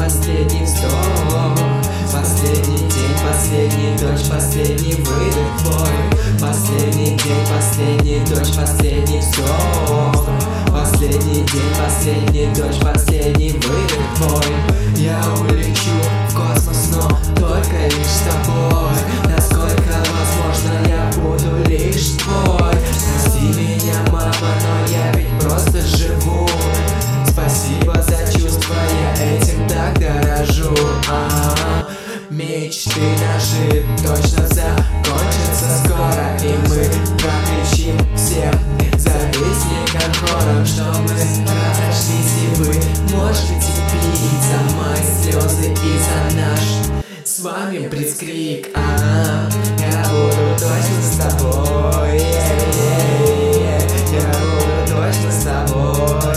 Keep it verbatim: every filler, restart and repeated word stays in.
последний вздох. Последний день, последний дождь, последний выдох твой. Последний день, последний дождь, последний вздох. Последний день, последний дождь, последний выдох твой. Я улечу в космос, но только лишь с тобой. Насколько возможно, я буду лишь твой. Прости меня, мама, но я ведь просто живу. Спасибо за чувства, я этим так дорожу. А-а-а. Мечты наши точно закончатся скоро, и мы прокричим всем завистникам хором, что мы разошлись, и вы можете пить за мои слезы и за наш с вами блицкриг. А-а-а. Я буду точно с тобой, yeah, yeah, yeah. Я буду точно с тобой.